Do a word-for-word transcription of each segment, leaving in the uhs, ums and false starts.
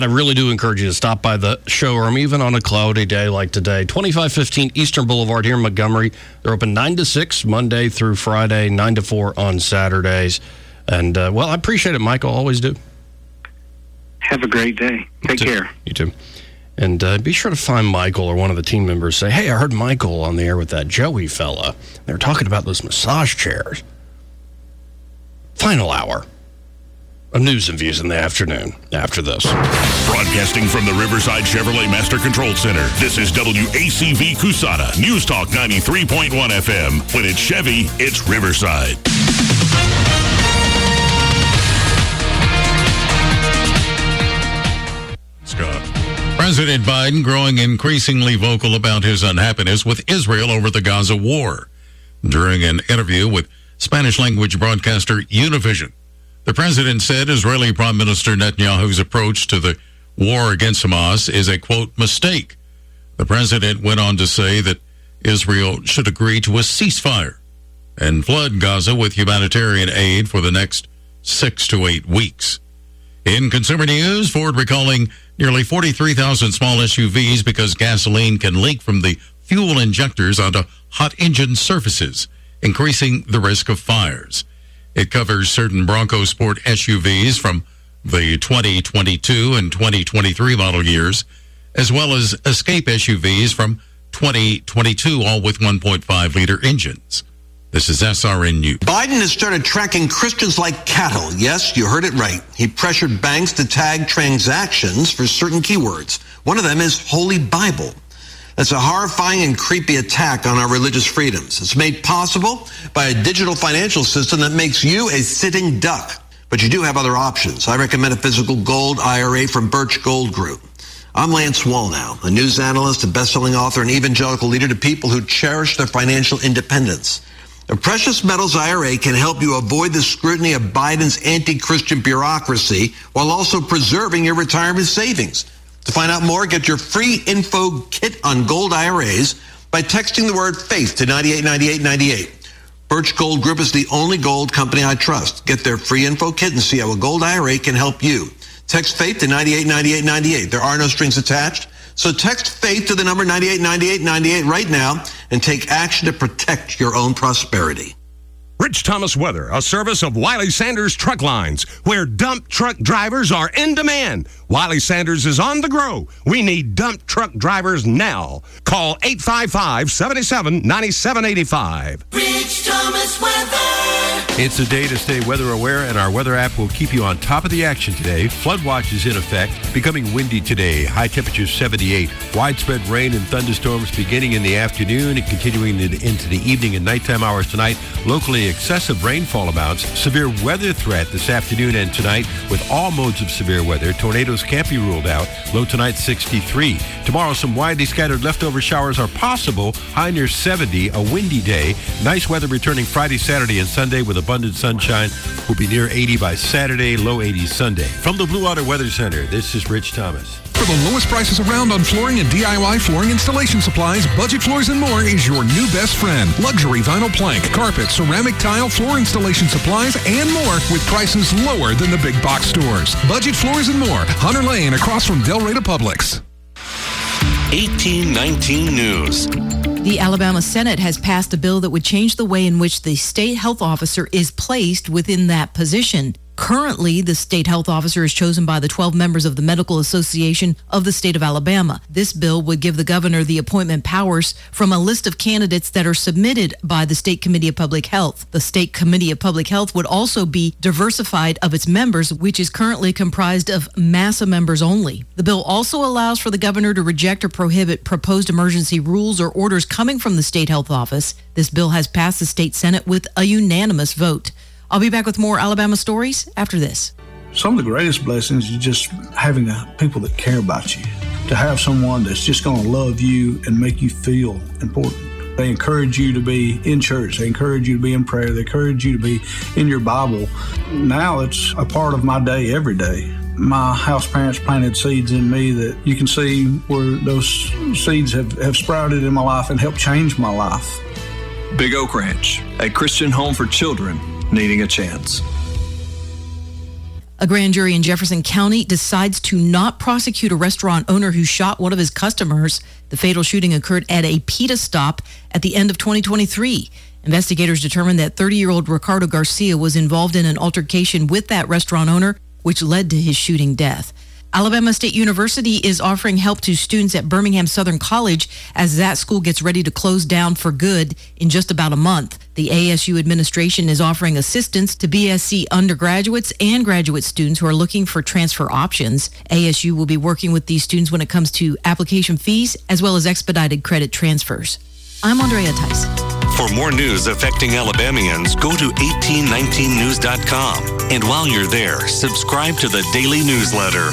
I really do encourage you to stop by the showroom, even on a cloudy day like today. twenty-five fifteen Eastern Boulevard here in Montgomery. They're open nine to six, Monday through Friday, nine to four on Saturdays. And, uh, well, I appreciate it, Michael. Always do. Have a great day. Take you care. You too. And uh, be sure to find Michael or one of the team members. Say, hey, I heard Michael on the air with that Joey fella. They were talking about those massage chairs. Final hour of news and views in the afternoon after this. Broadcasting from the Riverside Chevrolet Master Control Center, this is W A C V Cusana, News Talk ninety-three point one F M. When it's Chevy, it's Riverside. Scott. President Biden growing increasingly vocal about his unhappiness with Israel over the Gaza war. During an interview with Spanish-language broadcaster Univision, the president said Israeli Prime Minister Netanyahu's approach to the war against Hamas is a, quote, mistake. The president went on to say that Israel should agree to a ceasefire and flood Gaza with humanitarian aid for the next six to eight weeks. In consumer news, Ford recalling nearly forty-three thousand small S U Vs because gasoline can leak from the fuel injectors onto hot engine surfaces, increasing the risk of fires. It covers certain Bronco Sport S U Vs from the twenty twenty-two and twenty twenty-three model years, as well as Escape S U Vs from twenty twenty-two, all with one point five liter engines. This is S R N News. Biden has started tracking Christians like cattle. Yes, you heard it right. He pressured banks to tag transactions for certain keywords. One of them is Holy Bible. That's a horrifying and creepy attack on our religious freedoms. It's made possible by a digital financial system that makes you a sitting duck. But you do have other options. I recommend a physical gold I R A from Birch Gold Group. I'm Lance Wallnau, a news analyst, a best-selling author, and evangelical leader to people who cherish their financial independence. A precious metals I R A can help you avoid the scrutiny of Biden's anti-Christian bureaucracy while also preserving your retirement savings. To find out more, get your free info kit on gold I R As by texting the word faith to nine eight nine eight nine eight. Birch Gold Group is the only gold company I trust. Get their free info kit and see how a gold I R A can help you. Text faith to nine eight nine eight nine eight. There are no strings attached. So text faith to the number nine eight nine eight nine eight right now and take action to protect your own prosperity. Rich Thomas Weather, a service of Wiley Sanders Truck Lines, where dump truck drivers are in demand. Wiley Sanders is on the grow. We need dump truck drivers now. Call eight five five, seven seven, nine seven eight five. Rich Thomas Weather. It's a day to stay weather aware, and our weather app will keep you on top of the action today. Flood watch is in effect, becoming windy today. High temperature seventy-eight. Widespread rain and thunderstorms beginning in the afternoon and continuing into the evening and nighttime hours tonight. Locally excessive rainfall amounts. Severe weather threat this afternoon and tonight with all modes of severe weather. Tornadoes can't be ruled out. Low tonight sixty-three. Tomorrow some widely scattered leftover showers are possible. High near seventy. A windy day. Nice weather returning Friday, Saturday, and Sunday with abundant sunshine. Will be near eighty by Saturday. Low eighties Sunday. From the Blue Water Weather Center, this is Rich Thomas. For the lowest prices around on flooring and D I Y flooring installation supplies, Budget Floors and More is your new best friend. Luxury vinyl plank, carpet, ceramic tile, floor installation supplies, and more with prices lower than the big box stores. Budget Floors and More, Hunter Lane across from Delrata Publix. eighteen nineteen News. The Alabama Senate has passed a bill that would change the way in which the state health officer is placed within that position. Currently, the state health officer is chosen by the twelve members of the Medical Association of the state of Alabama. This bill would give the governor the appointment powers from a list of candidates that are submitted by the State Committee of Public Health. The State Committee of Public Health would also be diversified of its members, which is currently comprised of MASA members only. The bill also allows for the governor to reject or prohibit proposed emergency rules or orders coming from the state health office. This bill has passed the state Senate with a unanimous vote. I'll be back with more Alabama stories after this. Some of the greatest blessings is just having a, people that care about you, to have someone that's just going to love you and make you feel important. They encourage you to be in church. They encourage you to be in prayer. They encourage you to be in your Bible. Now it's a part of my day every day. My house parents planted seeds in me that you can see where those seeds have, have sprouted in my life and helped change my life. Big Oak Ranch, a Christian home for children needing a chance. A grand jury in Jefferson County decides to not prosecute a restaurant owner who shot one of his customers. The fatal shooting occurred at a pita stop at the end of twenty twenty-three. Investigators determined that thirty-year-old Ricardo Garcia was involved in an altercation with that restaurant owner, which led to his shooting death. Alabama State University is offering help to students at Birmingham Southern College as that school gets ready to close down for good in just about a month. The A S U administration is offering assistance to B S C undergraduates and graduate students who are looking for transfer options. A S U will be working with these students when it comes to application fees as well as expedited credit transfers. I'm Andrea Tice. For more news affecting Alabamians, go to eighteen nineteen news dot com. And while you're there, subscribe to the daily newsletter.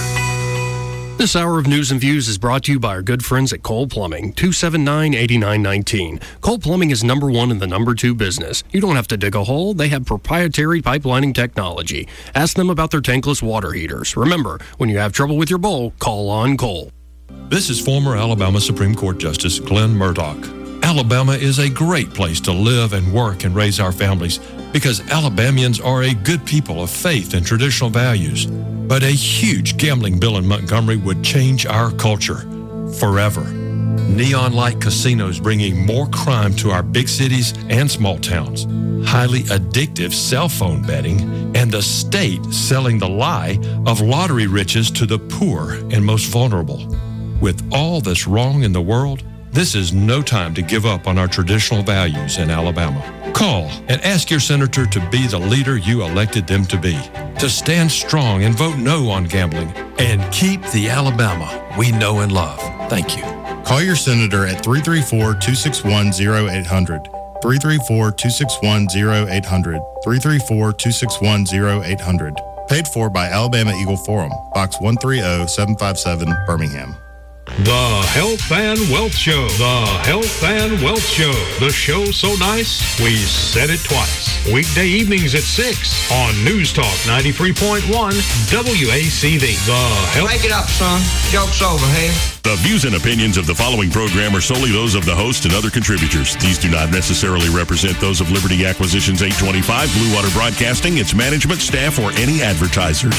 This hour of News and Views is brought to you by our good friends at Cole Plumbing, two seven nine, eight nine one nine. Cole Plumbing is number one in the number two business. You don't have to dig a hole. They have proprietary pipelining technology. Ask them about their tankless water heaters. Remember, when you have trouble with your bowl, call on Cole. This is former Alabama Supreme Court Justice Glenn Murdoch. Alabama is a great place to live and work and raise our families because Alabamians are a good people of faith and traditional values. But a huge gambling bill in Montgomery would change our culture forever. Neon light casinos bringing more crime to our big cities and small towns, highly addictive cell phone betting, and the state selling the lie of lottery riches to the poor and most vulnerable. With all that's wrong in the world, this is no time to give up on our traditional values in Alabama. Call and ask your senator to be the leader you elected them to be, to stand strong and vote no on gambling, and keep the Alabama we know and love. Thank you. Call your senator at three three four, two six one, zero eight zero zero, three three four, two six one, zero eight zero zero, three three four, two six one, zero eight zero zero. Paid for by Alabama Eagle Forum, Box one three zero, seven five seven, Birmingham. The Health and Wealth Show. The Health and Wealth Show. The show so nice, we said it twice. Weekday evenings at six on News Talk ninety-three point one W A C V. The Health... Make it up, son. Joke's over, hey? The views and opinions of the following program are solely those of the host and other contributors. These do not necessarily represent those of Liberty Acquisitions eight twenty-five, Blue Water Broadcasting, its management, staff, or any advertisers.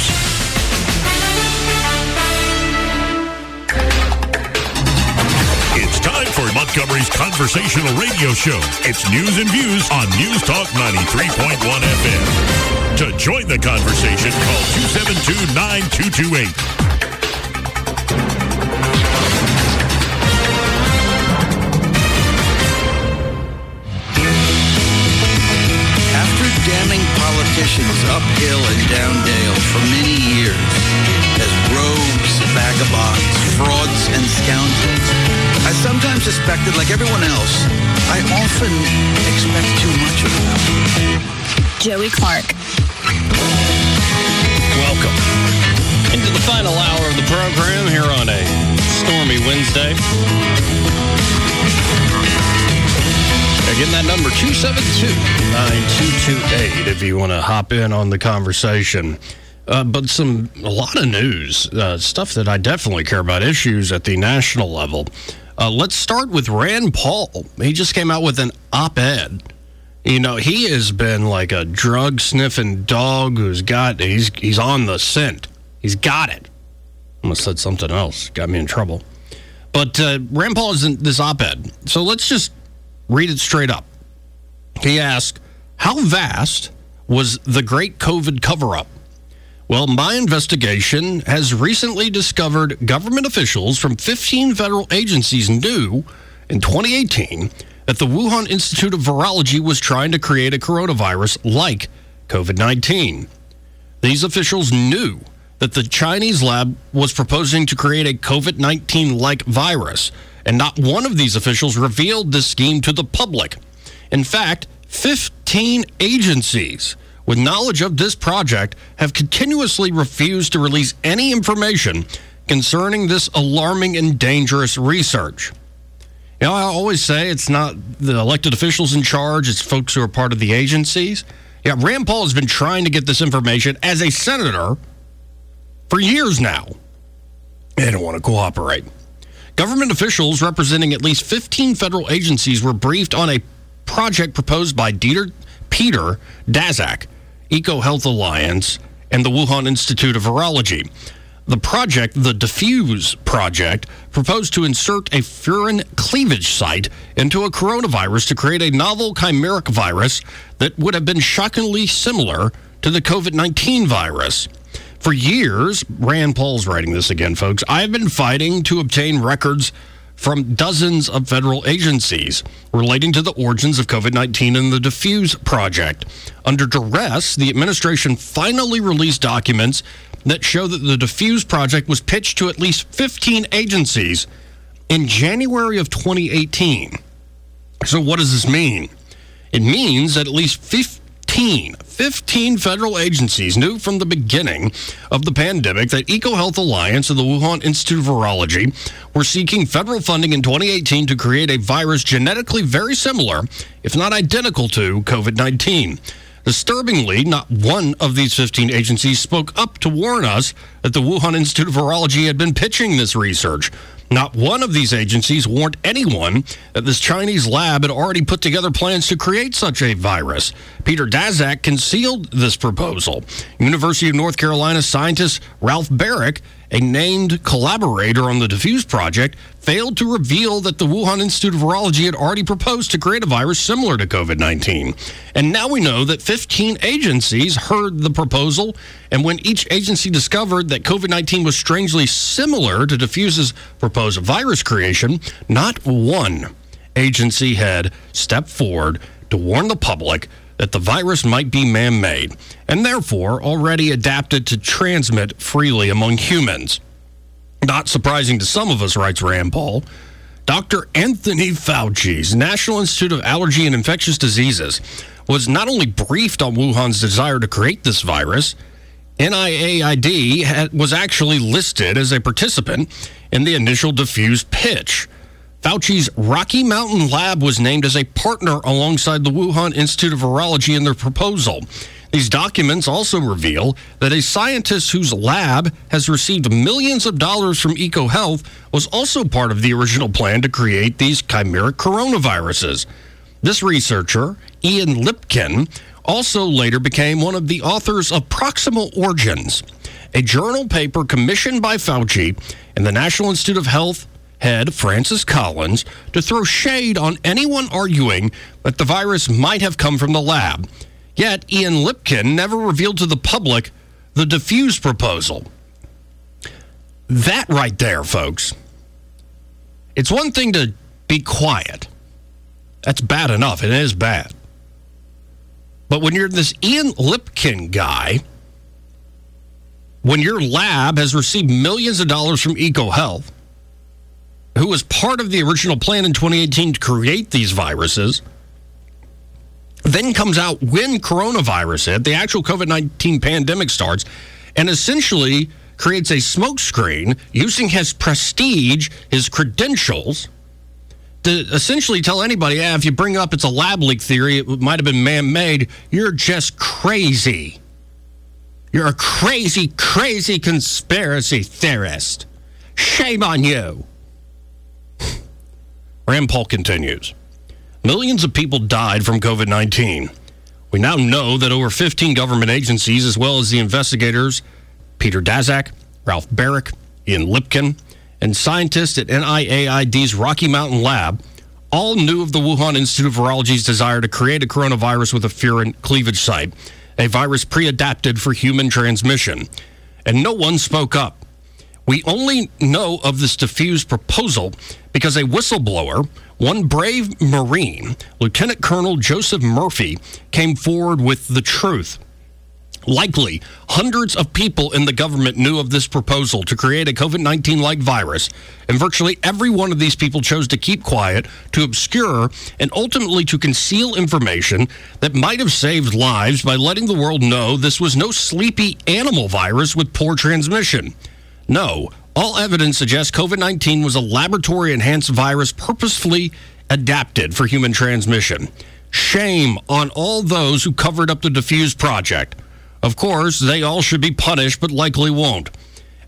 It's time for Montgomery's conversational radio show. It's News and Views on News Talk ninety-three point one F M. To join the conversation, call two seven two, nine two two eight. After damning politicians uphill and down dale for many years as rogues, vagabonds, frauds, and scoundrels, I sometimes suspected, like everyone else, I often expect too much of them. Joey Clark. Welcome into the final hour of the program here on a stormy Wednesday. Again, that number, two seven two, nine two two eight, if you want to hop in on the conversation. Uh, but some, a lot of news, uh, stuff that I definitely care about, issues at the national level. Uh, let's start with Rand Paul. He just came out with an op-ed. You know, he has been like a drug-sniffing dog who's got, he's he's on the scent. He's got it. Almost said something else. Got me in trouble. But uh, Rand Paul is in this op-ed. So let's just read it straight up. He asked, how vast was the great COVID cover-up? Well, my investigation has recently discovered government officials from fifteen federal agencies knew in twenty eighteen that the Wuhan Institute of Virology was trying to create a coronavirus like COVID nineteen. These officials knew that the Chinese lab was proposing to create a COVID nineteen-like virus, and not one of these officials revealed this scheme to the public. In fact, fifteen agencies with knowledge of this project have continuously refused to release any information concerning this alarming and dangerous research. You know, I always say it's not the elected officials in charge, it's folks who are part of the agencies. Yeah, Rand Paul has been trying to get this information as a senator for years now. They don't want to cooperate. Government officials representing at least fifteen federal agencies were briefed on a project proposed by Dieter, Peter Daszak, EcoHealth Alliance, and the Wuhan Institute of Virology. The project, the Diffuse Project, proposed to insert a furin cleavage site into a coronavirus to create a novel chimeric virus that would have been shockingly similar to the COVID nineteen virus. For years, Rand Paul's writing this again, folks, I've been fighting to obtain records from dozens of federal agencies relating to the origins of COVID nineteen and the Diffuse Project. Under duress, the administration finally released documents that show that the Diffuse Project was pitched to at least fifteen agencies in January of twenty eighteen. So what does this mean? It means that at least fifteen, fifteen federal agencies knew from the beginning of the pandemic that EcoHealth Alliance and the Wuhan Institute of Virology were seeking federal funding in twenty eighteen to create a virus genetically very similar, if not identical to, COVID nineteen. Disturbingly, not one of these fifteen agencies spoke up to warn us that the Wuhan Institute of Virology had been pitching this research. Not one of these agencies warned anyone that this Chinese lab had already put together plans to create such a virus. Peter Daszak concealed this proposal. University of North Carolina scientist Ralph Barrick, a named collaborator on the Diffuse Project, failed to reveal that the Wuhan Institute of Virology had already proposed to create a virus similar to COVID nineteen. And now we know that fifteen agencies heard the proposal, and when each agency discovered that COVID nineteen was strangely similar to Diffuse's proposed virus creation, not one agency head stepped forward to warn the public that the virus might be man-made and therefore already adapted to transmit freely among humans. Not surprising to some of us, writes Rand Paul, Doctor Anthony Fauci's National Institute of Allergy and Infectious Diseases was not only briefed on Wuhan's desire to create this virus, N I A I D had, was actually listed as a participant in the initial Diffuse pitch. Fauci's Rocky Mountain Lab was named as a partner alongside the Wuhan Institute of Virology in their proposal. These documents also reveal that a scientist whose lab has received millions of dollars from EcoHealth was also part of the original plan to create these chimeric coronaviruses. This researcher, Ian Lipkin, also later became one of the authors of Proximal Origins, a journal paper commissioned by Fauci and the National Institute of Health head Francis Collins to throw shade on anyone arguing that the virus might have come from the lab. Yet Ian Lipkin never revealed to the public the Diffuse proposal. That right there, folks. It's one thing to be quiet. That's bad enough. It is bad. But when you're this Ian Lipkin guy, when your lab has received millions of dollars from EcoHealth, who was part of the original plan in twenty eighteen to create these viruses, then comes out when coronavirus hit, the actual COVID nineteen pandemic starts, and essentially creates a smokescreen using his prestige, his credentials, to essentially tell anybody, yeah, if you bring up it's a lab leak theory, it might have been man-made, you're just crazy. You're a crazy, crazy conspiracy theorist. Shame on you. Rand Paul continues. Millions of people died from COVID nineteen. We now know that over fifteen government agencies, as well as the investigators, Peter Daszak, Ralph Barrick, Ian Lipkin, and scientists at N I A I D's Rocky Mountain Lab, all knew of the Wuhan Institute of Virology's desire to create a coronavirus with a furin cleavage site, a virus pre-adapted for human transmission. And no one spoke up. We only know of this Diffuse proposal because a whistleblower, one brave Marine, Lieutenant Colonel Joseph Murphy, came forward with the truth. Likely, hundreds of people in the government knew of this proposal to create a COVID nineteen-like virus, and virtually every one of these people chose to keep quiet, to obscure, and ultimately to conceal information that might have saved lives by letting the world know this was no sleepy animal virus with poor transmission. No, all evidence suggests COVID nineteen was a laboratory-enhanced virus purposefully adapted for human transmission. Shame on all those who covered up the Diffuse Project. Of course, they all should be punished, but likely won't.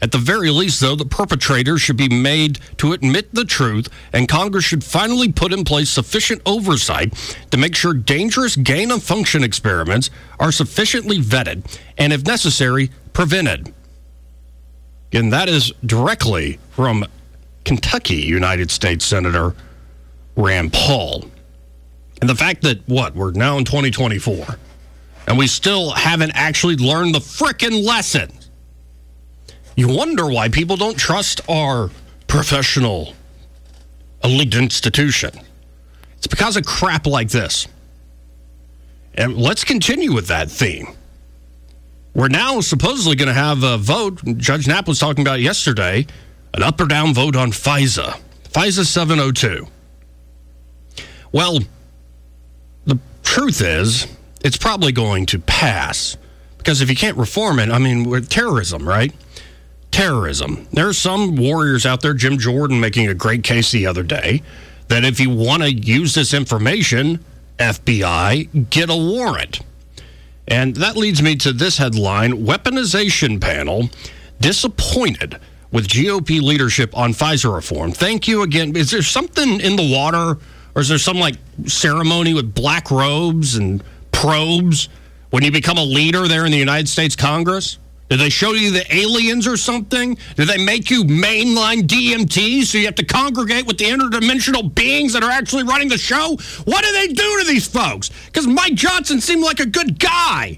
At the very least, though, the perpetrators should be made to admit the truth, and Congress should finally put in place sufficient oversight to make sure dangerous gain-of-function experiments are sufficiently vetted and, if necessary, prevented. And that is directly from Kentucky United States Senator Rand Paul. And the fact that, what, we're now in twenty twenty-four, and we still haven't actually learned the frickin' lesson. You wonder why people don't trust our professional elite institution. It's because of crap like this. And let's continue with that theme. We're now supposedly going to have a vote. Judge Knapp was talking about yesterday, an up or down vote on FISA. FISA seven oh two. Well, the truth is, it's probably going to pass. Because if you can't reform it, I mean, we're terrorism, right? Terrorism. There are some warriors out there, Jim Jordan making a great case the other day, that if you want to use this information, F B I, get a warrant. And that leads me to this headline: Weaponization panel disappointed with G O P leadership on FISA reform. Thank you again. Is there something in the water, or is there some like ceremony with black robes and probes when you become a leader there in the United States Congress? Did they show you the aliens or something? Did they make you mainline D M T so you have to congregate with the interdimensional beings that are actually running the show? What do they do to these folks? Because Mike Johnson seemed like a good guy.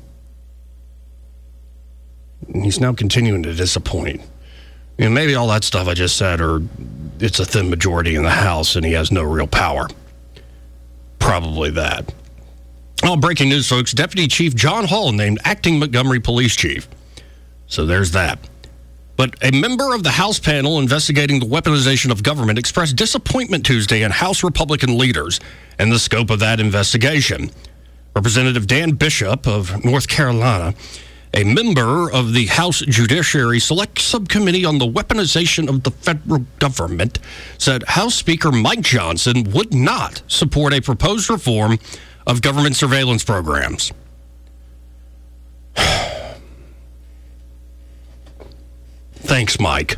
And he's now continuing to disappoint. You know, maybe all that stuff I just said, or it's a thin majority in the House and he has no real power. Probably that. Oh, breaking news, folks. Deputy Chief John Hall named acting Montgomery Police Chief. So there's that. But a member of the House panel investigating the weaponization of government expressed disappointment Tuesday in House Republican leaders and the scope of that investigation. Representative Dan Bishop of North Carolina, a member of the House Judiciary Select Subcommittee on the Weaponization of the Federal Government, said House Speaker Mike Johnson would not support a proposed reform of government surveillance programs. Thanks, Mike.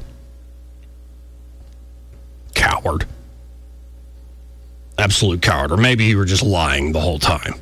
Coward. Absolute coward. Or maybe you were just lying the whole time.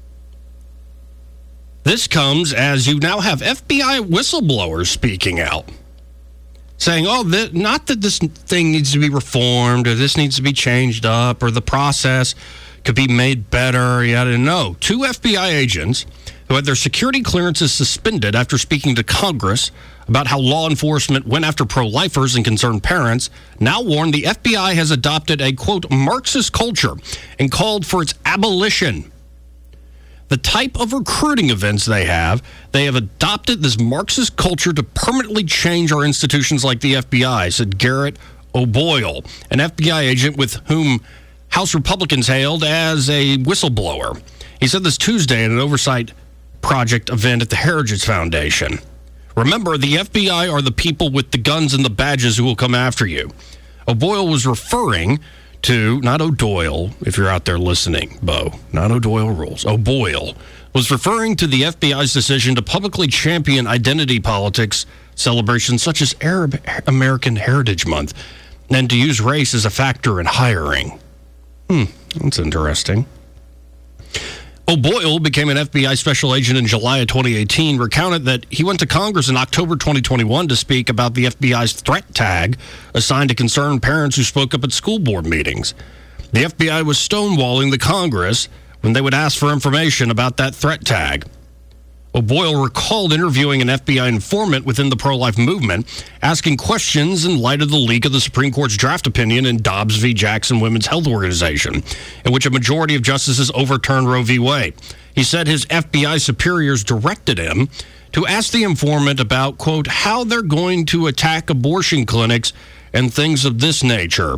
This comes as you now have F B I whistleblowers speaking out, saying, oh, th- not that this thing needs to be reformed, or this needs to be changed up, or the process could be made better. You gotta know. Two F B I agents who had their security clearances suspended after speaking to Congress about how law enforcement went after pro-lifers and concerned parents, now warned the F B I has adopted a, quote, Marxist culture and called for its abolition. The type of recruiting events they have, they have adopted this Marxist culture to permanently change our institutions like the F B I, said Garrett O'Boyle, an F B I agent with whom House Republicans hailed as a whistleblower. He said this Tuesday at an oversight project event at the Heritage Foundation. Remember, the F B I are the people with the guns and the badges who will come after you. O'Boyle was referring to, not O'Doyle, if you're out there listening, Bo, not O'Doyle rules. O'Boyle was referring to the F B I's decision to publicly champion identity politics celebrations such as Arab American Heritage Month and to use race as a factor in hiring. Hmm, that's interesting. O'Boyle became an F B I special agent in July of twenty eighteen, recounted that he went to Congress in October twenty twenty-one to speak about the F B I's threat tag assigned to concerned parents who spoke up at school board meetings. The F B I was stonewalling the Congress when they would ask for information about that threat tag. O'Boyle recalled interviewing an F B I informant within the pro-life movement, asking questions in light of the leak of the Supreme Court's draft opinion in Dobbs v. Jackson Women's Health Organization, in which a majority of justices overturned Roe v. Wade. He said his F B I superiors directed him to ask the informant about, quote, how they're going to attack abortion clinics and things of this nature.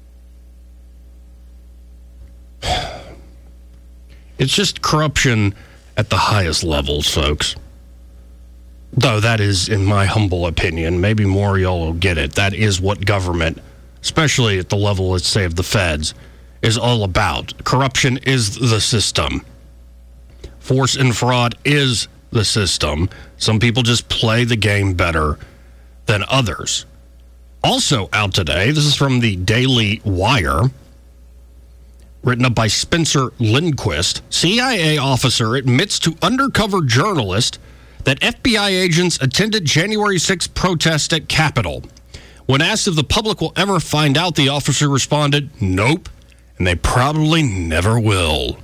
It's just corruption at the highest levels, folks. Though that is, in my humble opinion, maybe more y'all will get it, that is what government, especially at the level, let's say, of the feds, is all about. Corruption is the system. Force and fraud is the system. Some people just play the game better than others. Also out today, this is from the Daily Wire, written up by Spencer Lindquist. C I A officer admits to undercover journalist that F B I agents attended January sixth protest at Capitol. When asked if the public will ever find out, the officer responded, "Nope, and they probably never will."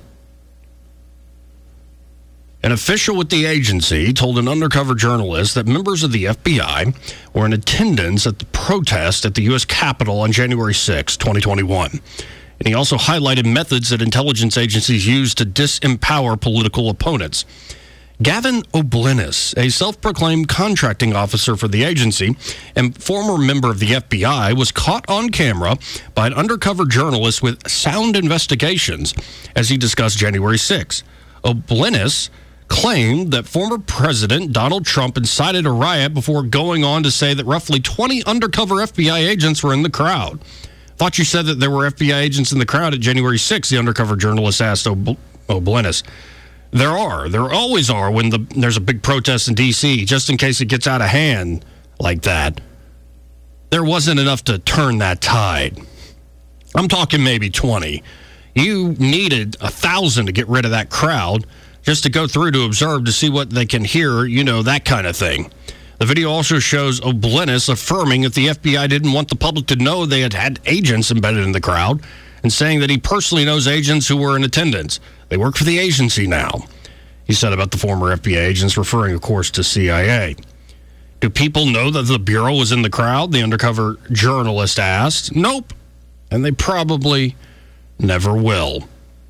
An official with the agency told an undercover journalist that members of the F B I were in attendance at the protest at the U S Capitol on January sixth, twenty twenty-one. And he also highlighted methods that intelligence agencies use to disempower political opponents. Gavin O'Blennis, a self-proclaimed contracting officer for the agency and former member of the F B I, was caught on camera by an undercover journalist with Sound Investigations as he discussed January sixth. O'Blennis claimed that former President Donald Trump incited a riot before going on to say that roughly twenty undercover F B I agents were in the crowd. "Thought you said that there were F B I agents in the crowd at January sixth, the undercover journalist asked O'Blennis. "There are. There always are when the, there's a big protest in D C, just in case it gets out of hand like that. There wasn't enough to turn that tide. I'm talking maybe twenty. You needed a thousand to get rid of that crowd, just to go through to observe to see what they can hear, you know, that kind of thing." The video also shows O'Blennis affirming that the F B I didn't want the public to know they had had agents embedded in the crowd, and saying that he personally knows agents who were in attendance. They work for the agency now, he said about the former F B I agents, referring, of course, to C I A. "Do people know that the Bureau was in the crowd?" the undercover journalist asked. "Nope, and they probably never will."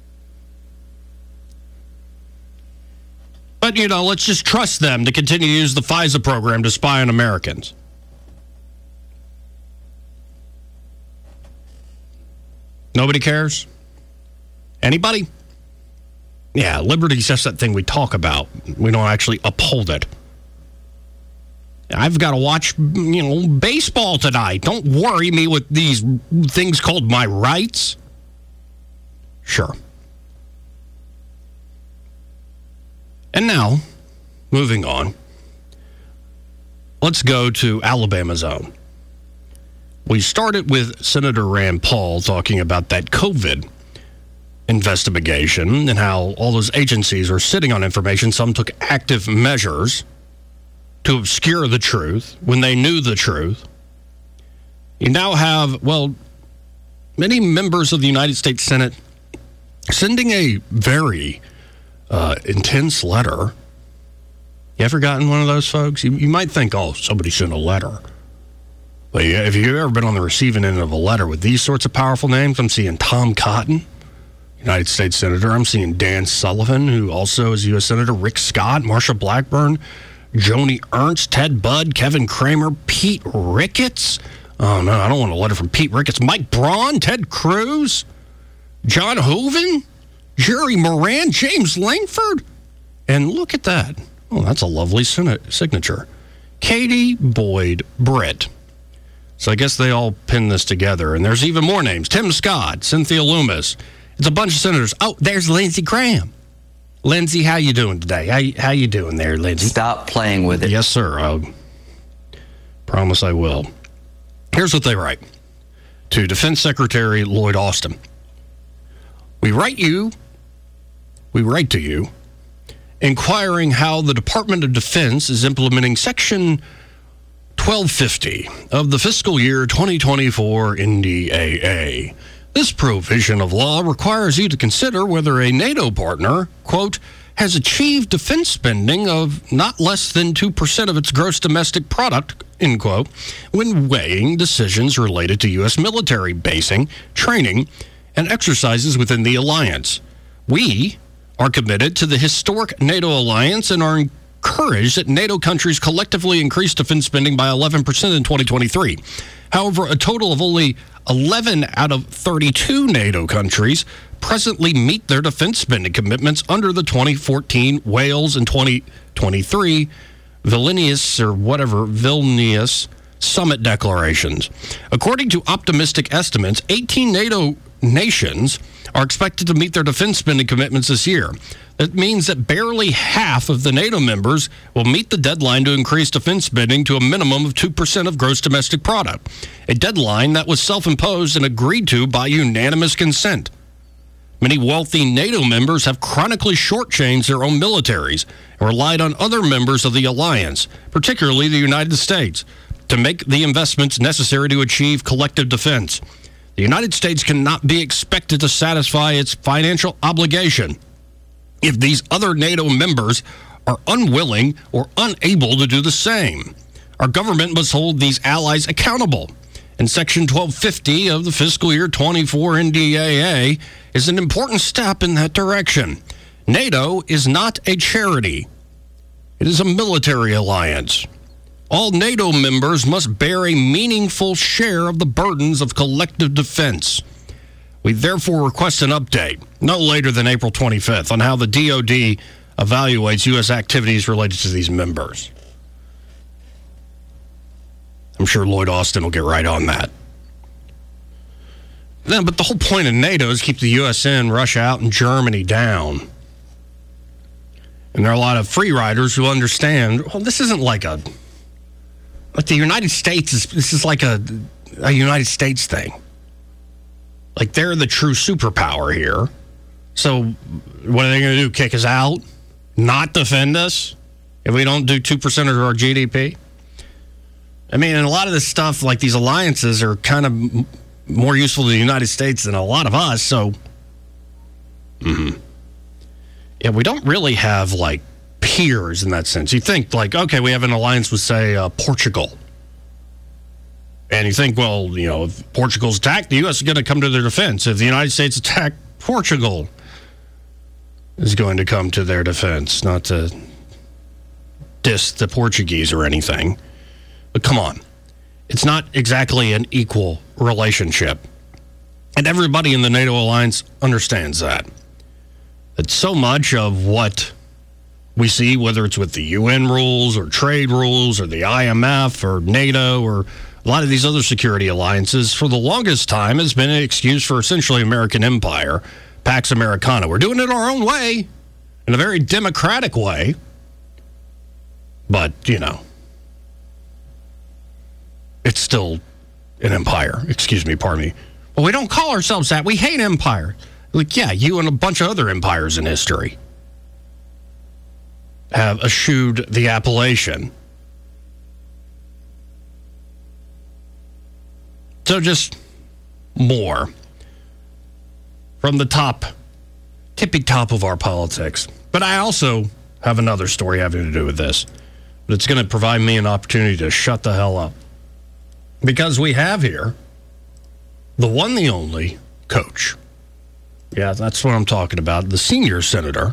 But, you know, let's just trust them to continue to use the FISA program to spy on Americans. Nobody cares? Anybody? Yeah, liberty's just that thing we talk about. We don't actually uphold it. I've got to watch, you know, baseball tonight. Don't worry me with these things called my rights. Sure. And now, moving on, let's go to Alabama's own. We started with Senator Rand Paul talking about that COVID investigation and how all those agencies are sitting on information. Some took active measures to obscure the truth when they knew the truth. You now have, well, many members of the United States Senate sending a very uh, intense letter. You ever gotten one of those, folks? You, you might think, oh, somebody sent a letter. But if you've ever been on the receiving end of a letter with these sorts of powerful names, I'm seeing Tom Cotton, United States Senator. I'm seeing Dan Sullivan, who also is a U S Senator. Rick Scott, Marsha Blackburn, Joni Ernst, Ted Budd, Kevin Cramer, Pete Ricketts. Oh, no, I don't want a letter from Pete Ricketts. Mike Braun, Ted Cruz, John Hoeven, Jerry Moran, James Langford. And look at that. Oh, that's a lovely signature. Katie Boyd Britt. So I guess they all pinned this together. And there's even more names. Tim Scott, Cynthia Loomis. It's a bunch of senators. Oh, there's Lindsey Graham. Lindsey, how you doing today? How, how you doing there, Lindsey? Stop playing with it. Yes, sir. I promise I will. Here's what they write. To Defense Secretary Lloyd Austin. We write you, we write to you, inquiring how the Department of Defense is implementing Section twelve fifty of the fiscal year twenty twenty-four N D A A. This provision of law requires you to consider whether a NATO partner, quote, has achieved defense spending of not less than two percent of its gross domestic product, end quote, when weighing decisions related to U S military basing, training, and exercises within the alliance. We are committed to the historic NATO alliance and are encouraged that NATO countries collectively increase defense spending by eleven percent in twenty twenty-three. However, a total of only eleven out of thirty-two NATO countries presently meet their defense spending commitments under the twenty fourteen Wales and twenty twenty-three Vilnius or whatever, Vilnius Summit declarations. According to optimistic estimates, eighteen NATO nations are expected to meet their defense spending commitments this year. That means that barely half of the NATO members will meet the deadline to increase defense spending to a minimum of two percent of gross domestic product, a deadline that was self-imposed and agreed to by unanimous consent. Many wealthy NATO members have chronically shortchanged their own militaries and relied on other members of the alliance, particularly the United States, to make the investments necessary to achieve collective defense. The United States cannot be expected to satisfy its financial obligation if these other NATO members are unwilling or unable to do the same. Our government must hold these allies accountable. And Section twelve fifty of the fiscal year twenty-four N D A A is an important step in that direction. NATO is not a charity. It is a military alliance. All NATO members must bear a meaningful share of the burdens of collective defense. We therefore request an update, no later than April twenty-fifth, on how the D O D evaluates U S activities related to these members. I'm sure Lloyd Austin will get right on that. No, but the whole point of NATO is keep the U S in, Russia out, and Germany down. And there are a lot of free riders who understand, well, this isn't like a, like the United States, is this is like a, a United States thing. Like, they're the true superpower here. So what are they going to do, kick us out? Not defend us if we don't do two percent of our G D P? I mean, and a lot of this stuff, like these alliances, are kind of m- more useful to the United States than a lot of us, so... Mm-hmm. Yeah, we don't really have, like, peers in that sense. You think, like, okay, we have an alliance with, say, uh, Portugal. And you think, well, you know, if Portugal's attacked, the U S is going to come to their defense. If the United States attack Portugal, is going to come to their defense, not to diss the Portuguese or anything. But come on. It's not exactly an equal relationship. And everybody in the NATO alliance understands that. That so much of what we see, whether it's with the U N rules or trade rules or the I M F or NATO or a lot of these other security alliances, for the longest time has been an excuse for essentially American empire, Pax Americana. We're doing it our own way, in a very democratic way. But, you know, it's still an empire. Excuse me, pardon me. Well, we don't call ourselves that. We hate empire. Like, yeah, you and a bunch of other empires in history have eschewed the appellation. So just more from the top, tippy top of our politics. But I also have another story having to do with this. But it's going to provide me an opportunity to shut the hell up. Because we have here the one, the only coach. Yeah, that's what I'm talking about. The senior senator,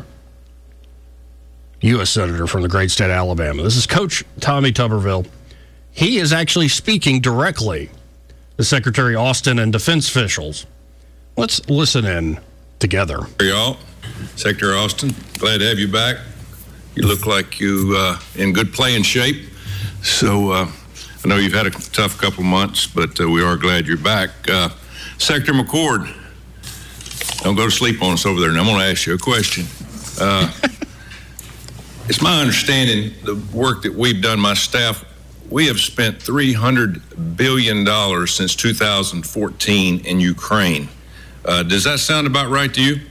U S senator from the great state of Alabama. This is Coach Tommy Tuberville. He is actually speaking directly to Secretary Austin and defense officials. Let's listen in together. Hey, y'all. Secretary Austin, glad to have you back. You look like you uh, in good playing shape. So uh, I know you've had a tough couple months, but uh, we are glad you're back. Uh, Secretary McCord, don't go to sleep on us over there. And I'm going to ask you a question. Uh, it's my understanding the work that we've done, my staff, we have spent three hundred billion dollars since two thousand fourteen in Ukraine. Uh, does that sound about right to you?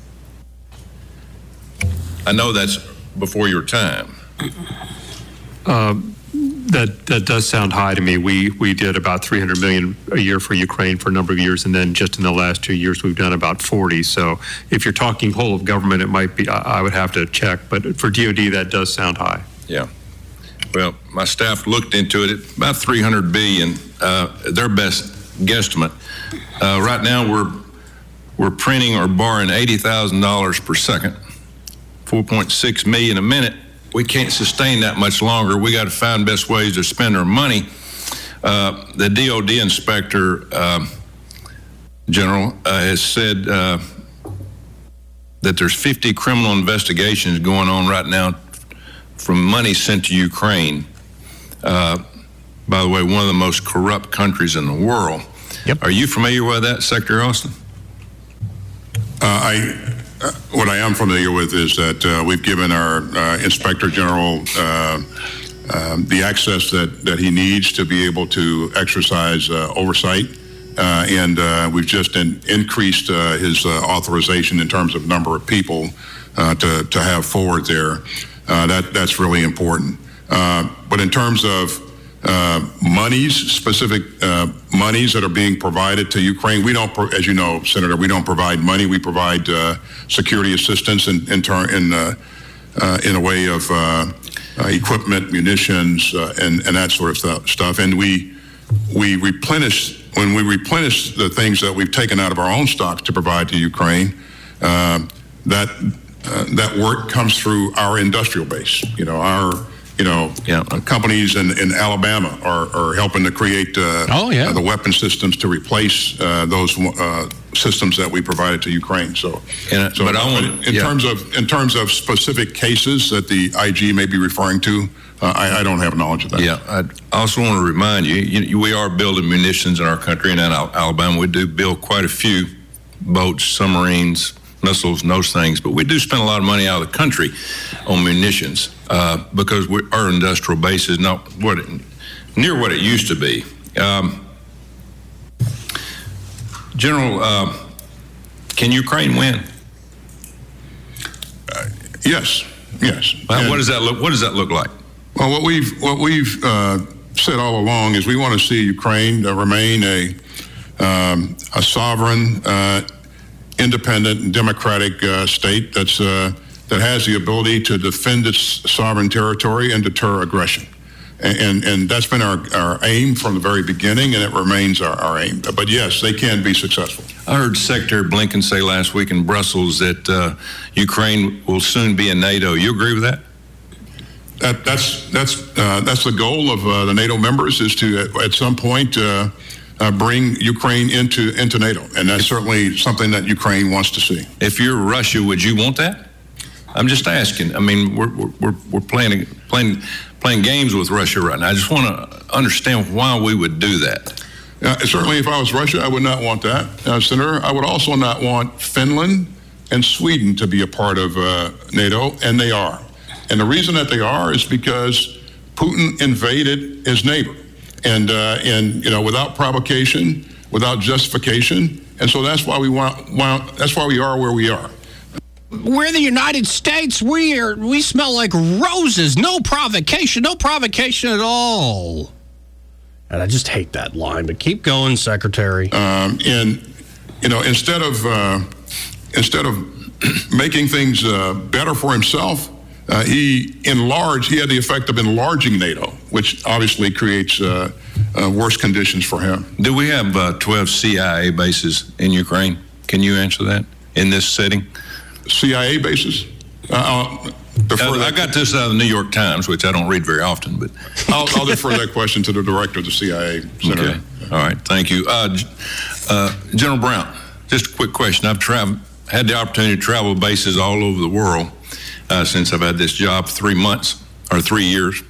I know that's before your time. Uh, that that does sound high to me. We we did about three hundred million dollars a year for Ukraine for a number of years, and then just in the last two years we've done about forty. So if you're talking whole of government, it might be, I, I would have to check, but for D O D that does sound high. Yeah. Well, my staff looked into it at about three hundred billion dollars, uh, their best guesstimate. Uh, right now we're we're printing or borrowing eighty thousand dollars per second, four point six million dollars a minute. We can't sustain that much longer. We got to find best ways to spend our money. Uh, the D O D inspector uh, general uh, has said uh, that there's fifty criminal investigations going on right now from money sent to Ukraine. Uh, by the way, one of the most corrupt countries in the world. Yep. Are you familiar with that, Secretary Austin? Uh, I, uh, what I am familiar with is that uh, we've given our uh, Inspector General uh, um, the access that, that he needs to be able to exercise uh, oversight. Uh, and uh, we've just in, increased uh, his uh, authorization in terms of number of people uh, to, to have forward there. Uh, that, that's really important. Uh, but in terms of uh, monies, specific uh, monies that are being provided to Ukraine, we don't, pro- as you know, Senator, we don't provide money. We provide uh, security assistance in in, ter- in, uh, uh, in a way of uh, uh, equipment, munitions, uh, and, and that sort of th- stuff. And we we replenish, when we replenish the things that we've taken out of our own stocks to provide to Ukraine, uh, that uh, that work comes through our industrial base. You know, our you know yeah. companies in, in Alabama are, are helping to create uh, oh, yeah. uh, the weapon systems to replace uh, those uh, systems that we provided to Ukraine. So, and, so but I want, in yeah. terms of in terms of specific cases that the I G may be referring to, uh, I, I don't have knowledge of that. Yeah, I also want to remind you, you, we are building munitions in our country, and in Alabama we do build quite a few boats, submarines, missiles, and those things. But we do spend a lot of money out of the country on munitions uh, because we, our industrial base is not what it, near what it used to be. Um, General, uh, can Ukraine win? Uh, yes, yes. Well, what does that look? What does that look like? Well, what we've what we've uh, said all along is we want to see Ukraine uh, remain a um, a sovereign, uh, independent, and democratic uh, state that's uh, that has the ability to defend its sovereign territory and deter aggression. And, and that's been our, our aim from the very beginning, and it remains our, our aim. But yes, they can be successful. I heard Secretary Blinken say last week in Brussels that uh, Ukraine will soon be in NATO. You agree with that? That that's that's uh, that's the goal of uh, the NATO members, is to at, at some point uh, uh, bring Ukraine into into NATO, and that's certainly something that Ukraine wants to see. If you're Russia, would you want that? I'm just asking. I mean, we're we're we're playing playing. playing games with Russia right now. I just want to understand why we would do that. Uh, certainly, if I was Russia, I would not want that, uh, Senator. I would also not want Finland and Sweden to be a part of uh, NATO, and they are. And the reason that they are is because Putin invaded his neighbor, and uh, and you know, without provocation, without justification, and so that's why we want. want that's why we are where we are. We're the United States. We are. We smell like roses. No provocation. No provocation at all. And I just hate that line. But keep going, Secretary. Um, and you know, instead of uh, instead of making things uh, better for himself, uh, he enlarged. He had the effect of enlarging NATO, which obviously creates uh, uh, worse conditions for him. Do we have uh, twelve C I A bases in Ukraine? Can you answer that in this setting? C I A bases? Uh, I'll defer I, I got this out of the New York Times, which I don't read very often, but I'll, I'll defer that question to the director of the C I A, Senator. Okay. All right. Thank you. Uh, uh, General Brown, just a quick question. I've traveled, had the opportunity to travel bases all over the world uh, since I've had this job three months or three years.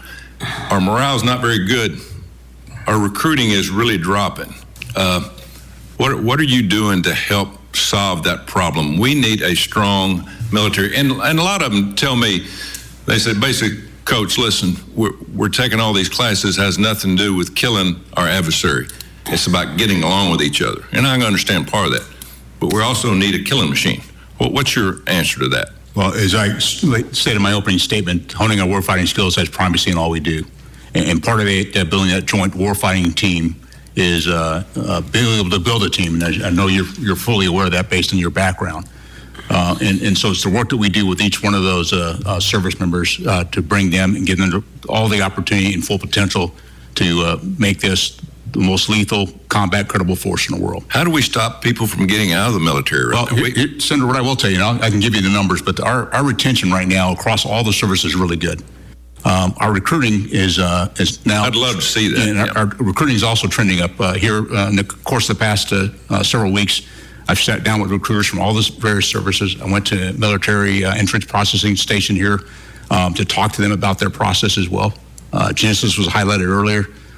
Our morale is not very good. Our recruiting is really dropping. Uh, what what are you doing to help solve that problem? We need a strong military, and and a lot of them tell me, they say, basically, Coach, listen, we're we're taking all these classes, has nothing to do with killing our adversary. It's about getting along with each other, and I can understand part of that. But we also need a killing machine. Well, what's your answer to that? Well, as I stated in my opening statement, honing our warfighting skills has primacy in all we do, and, and part of it, uh, building that joint warfighting team is uh, uh, being able to build a team, and I, I know you're you're fully aware of that based on your background. Uh, and, and so it's the work that we do with each one of those uh, uh, service members uh, to bring them and give them all the opportunity and full potential to uh, make this the most lethal combat credible force in the world. How do we stop people from getting out of the military? Well, here, here, Senator, what I will tell you, now I can give you the numbers, but our, our retention right now across all the services is really good. Um, our recruiting is uh, is now. I'd love to see that. And our, our recruiting is also trending up uh, here uh, in the course of the past uh, uh, several weeks. I've sat down with recruiters from all the various services. I went to the military uh, entrance processing station here um, to talk to them about their process as well. Uh, Genesis was highlighted earlier.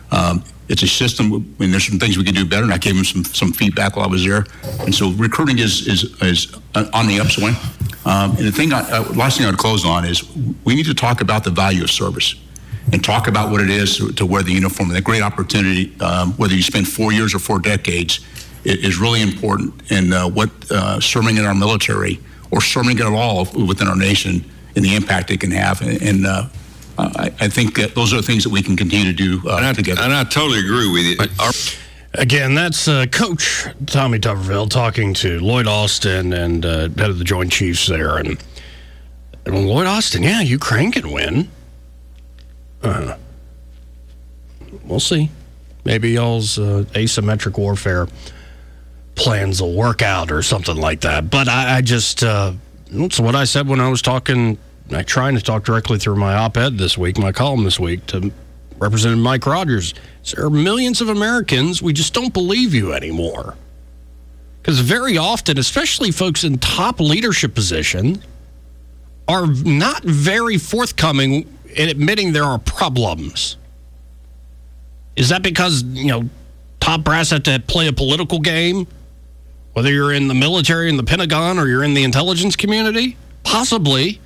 Um, it's a system. I mean, there's some things we could do better, and I gave him some some feedback while I was there. And so recruiting is is is on the upswing. Um, and the thing, I, uh, last thing I'd close on is we need to talk about the value of service and talk about what it is to, to wear the uniform. And the great opportunity, um, whether you spend four years or four decades, is really important. And uh, what uh, serving in our military or serving at all within our nation and the impact it can have. And, and uh, I, I think that those are things that we can continue to do uh, and I, together. And I totally agree with you. Our- Again, that's uh, Coach Tommy Tuberville talking to Lloyd Austin and uh, head of the Joint Chiefs there. And, and Lloyd Austin, yeah, Ukraine can win. Uh, we'll see. Maybe y'all's uh, asymmetric warfare plans will work out or something like that. But I, I just, uh, that's what I said when I was talking, I trying to talk directly through my op-ed this week, my column this week, to Representative Mike Rogers. There are millions of Americans, we just don't believe you anymore. Because very often, especially folks in top leadership positions, are not very forthcoming in admitting there are problems. Is that because, you know, top brass have to play a political game? Whether you're in the military, in the Pentagon, or you're in the intelligence community? Possibly.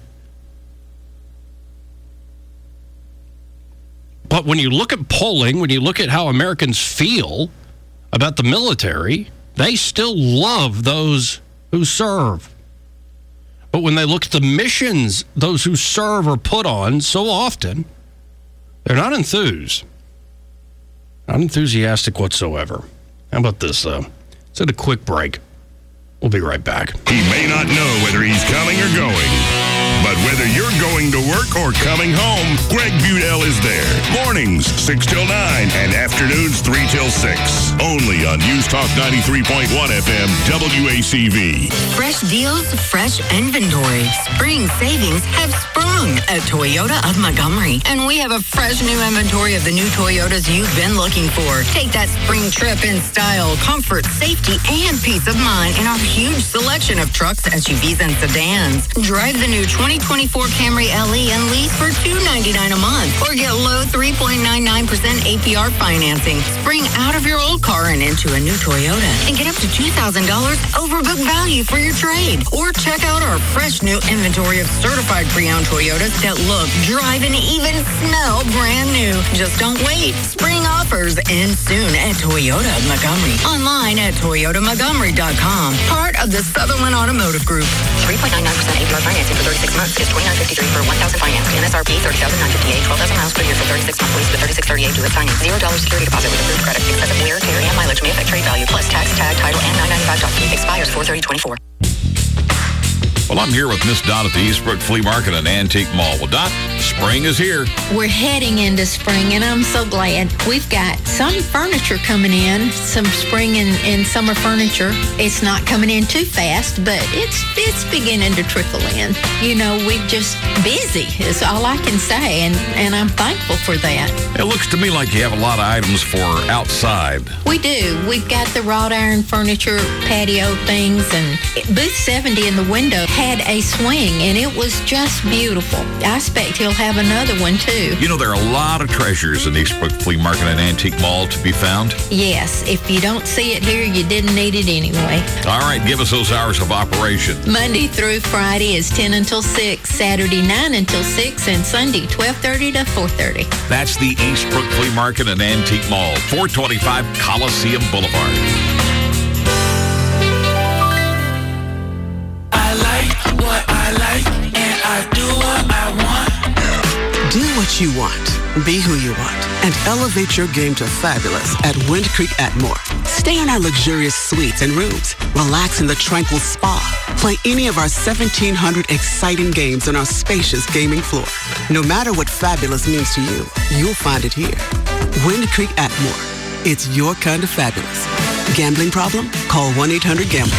But when you look at polling, when you look at how Americans feel about the military, they still love those who serve. But when they look at the missions those who serve are put on so often, they're not enthused. Not enthusiastic whatsoever. How about this, though? Let's hit a quick break. We'll be right back. He may not know whether he's coming or going, but whether you're going to work or coming home, Greg Budell is there. Mornings, six till nine, and afternoons, three till six. Only on News Talk ninety-three point one F M, W A C V. Fresh deals, fresh inventory. Spring savings have sprung at Toyota of Montgomery. And we have a fresh new inventory of the new Toyotas you've been looking for. Take that spring trip in style, comfort, safety, and peace of mind in our huge selection of trucks, S U Vs, and sedans. Drive the new twenty twenty-four Camry L E and lease for two hundred ninety-nine dollars a month, or get low three point nine nine percent A P R financing. Spring out of your old car and into a new Toyota and get up to two thousand dollars overbook value for your trade. Or check out our fresh new inventory of certified pre-owned Toyotas that look, drive, and even smell brand new. Just don't wait. Spring offers end soon at Toyota of Montgomery. Online at toyota montgomery dot com. Part of the Sutherland Automotive Group. three point nine nine percent A P R financing for thirty-six months is twenty-nine fifty-three for one thousand financed. M S R P thirty thousand nine hundred fifty-eight, twelve thousand miles per year for thirty-six month lease with thirty-six thirty-eight due at signing. Zero dollars security deposit with approved credit. Excessive wear, tear, and mileage may affect trade value. Plus tax, tag, title, and nine ninety-five document. Expires four thirty twenty-four. Well, I'm here with Miss Dot at the Eastbrook Flea Market and Antique Mall. Well, Dot, spring is here. We're heading into spring, and I'm so glad. We've got some furniture coming in, some spring and, and summer furniture. It's not coming in too fast, but it's it's beginning to trickle in. You know, we're just busy is all I can say, and, and I'm thankful for that. It looks to me like you have a lot of items for outside. We do. We've got the wrought iron furniture, patio things, and booth seventy in the window had a swing, and it was just beautiful. I expect he'll have another one, too. You know, there are a lot of treasures in Eastbrook Flea Market and Antique Mall to be found. Yes, if you don't see it here, you didn't need it anyway. All right, give us those hours of operation. Monday through Friday is ten until six, Saturday nine until six, and Sunday twelve thirty to four thirty. That's the Eastbrook Flea Market and Antique Mall, four twenty-five Coliseum Boulevard. What I like, and I do what I want. Do what you want. Be who you want. And elevate your game to fabulous at Wind Creek Atmore. Stay in our luxurious suites and rooms. Relax in the tranquil spa. Play any of our seventeen hundred exciting games on our spacious gaming floor. No matter what fabulous means to you, you'll find it here. Wind Creek Atmore. It's your kind of fabulous. Gambling problem? Call one eight hundred gambler.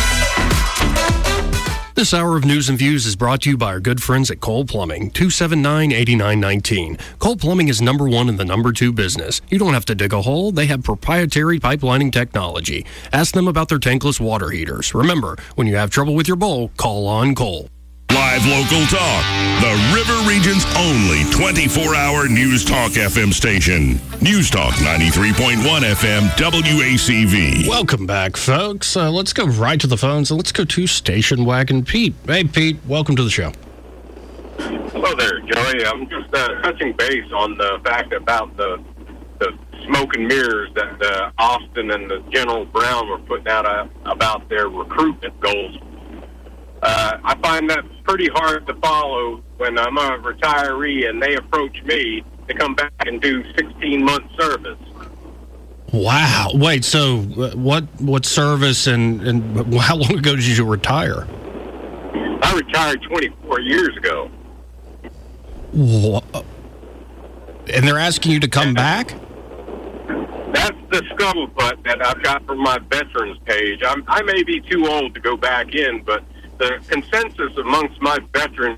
This hour of News and Views is brought to you by our good friends at Cole Plumbing, two seven nine, eight nine one nine. Cole Plumbing is number one in the number two business. You don't have to dig a hole. They have proprietary pipelining technology. Ask them about their tankless water heaters. Remember, when you have trouble with your bowl, call on Cole. Live local talk. The River Region's only twenty-four hour News Talk F M station. News Talk ninety-three point one F M W A C V. Welcome back, folks. Uh, let's go right to the phones and let's go to Station Wagon Pete. Hey, Pete, welcome to the show. Hello there, Joey. I'm just uh, touching base on the fact about the the smoke and mirrors that uh, Austin and the General Brown were putting out uh, about their recruitment goals. Uh, I find that pretty hard to follow when I'm a retiree and they approach me to come back and do sixteen month service. Wow. Wait, so uh, what what service and, and how long ago did you retire? I retired twenty-four years ago. What? And they're asking you to come back? That's the scuttlebutt that I've got from my veterans page. I'm, I may be too old to go back in, but the consensus amongst my veterans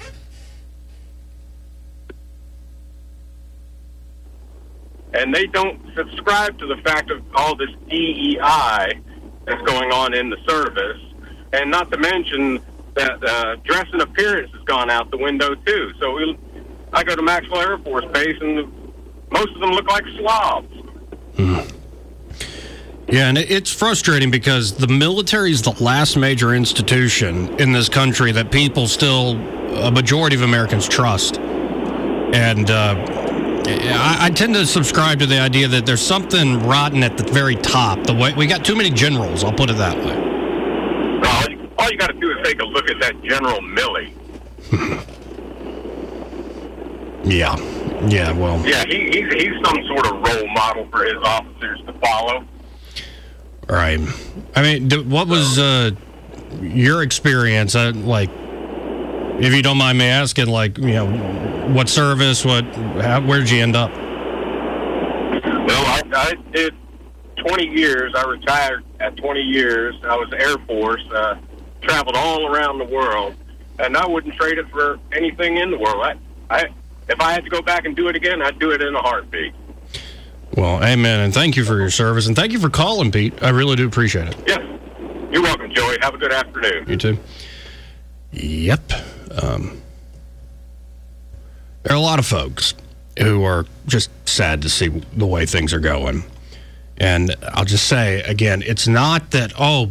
and they don't subscribe to the fact of all this D E I that's going on in the service, and not to mention that uh, dress and appearance has gone out the window too. So we, I go to Maxwell Air Force Base, and most of them look like slobs. Mm. Yeah, and it's frustrating because the military is the last major institution in this country that people still, a majority of Americans trust. And uh, I, I tend to subscribe to the idea that there's something rotten at the very top. The way we got too many generals, I'll put it that way. All you, all you got to do is take a look at that General Milley. Yeah, yeah, well. Yeah, he, he's, he's some sort of role model for his officers to follow. Right. I mean, what was uh, your experience? Uh, like, if you don't mind me asking, like, you know, what service, what, how, where'd you end up? Well, I, I did twenty years. I retired at twenty years. I was Air Force, uh, traveled all around the world, and I wouldn't trade it for anything in the world. I, I, if I had to go back and do it again, I'd do it in a heartbeat. Well, amen, and thank you for your service, and thank you for calling, Pete. I really do appreciate it. Yes. You're welcome, Joey. Have a good afternoon. You too. Yep. Um, there are a lot of folks who are just sad to see the way things are going. And I'll just say, again, it's not that, oh,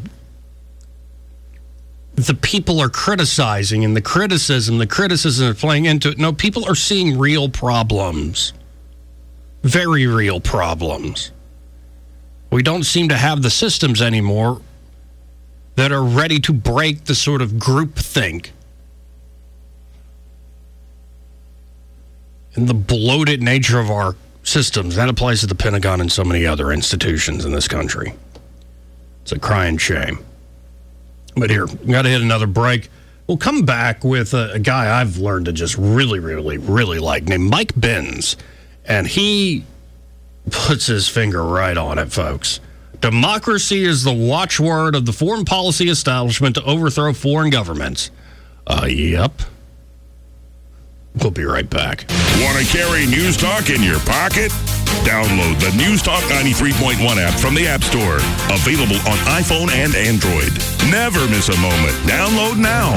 the people are criticizing, and the criticism, the criticism is playing into it. No, people are seeing real problems. Very real problems. We don't seem to have the systems anymore that are ready to break the sort of groupthink and the bloated nature of our systems. That applies to the Pentagon and so many other institutions in this country. It's a crying shame. But here, we got to hit another break. We'll come back with a, a guy I've learned to just really, really, really like named Mike Benz. And he puts his finger right on it, folks. Democracy is the watchword of the foreign policy establishment to overthrow foreign governments. Uh, yep. We'll be right back. Want to carry News Talk in your pocket? Download the News Talk ninety-three point one app from the App Store. Available on iPhone and Android. Never miss a moment. Download now.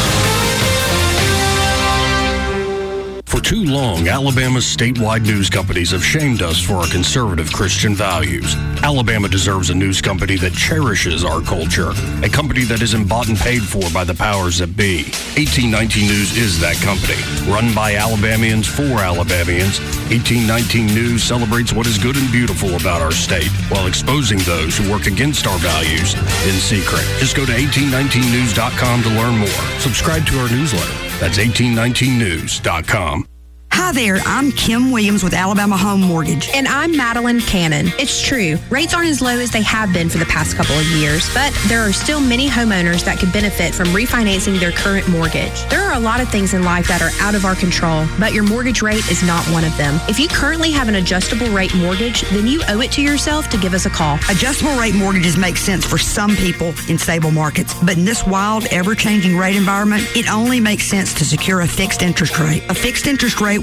For too long, Alabama's statewide news companies have shamed us for our conservative Christian values. Alabama deserves a news company that cherishes our culture, a company that isn't bought and paid for by the powers that be. eighteen nineteen News is that company. Run by Alabamians for Alabamians, eighteen nineteen News celebrates what is good and beautiful about our state while exposing those who work against our values in secret. Just go to eighteen nineteen news dot com to learn more. Subscribe to our newsletter. That's eighteen nineteen news dot com. Hi there, I'm Kim Williams with Alabama Home Mortgage. And I'm Madeline Cannon. It's true, rates aren't as low as they have been for the past couple of years, but there are still many homeowners that could benefit from refinancing their current mortgage. There are a lot of things in life that are out of our control, but your mortgage rate is not one of them. If you currently have an adjustable rate mortgage, then you owe it to yourself to give us a call. Adjustable rate mortgages make sense for some people in stable markets, but in this wild, ever-changing rate environment, it only makes sense to secure a fixed interest rate. A fixed interest rate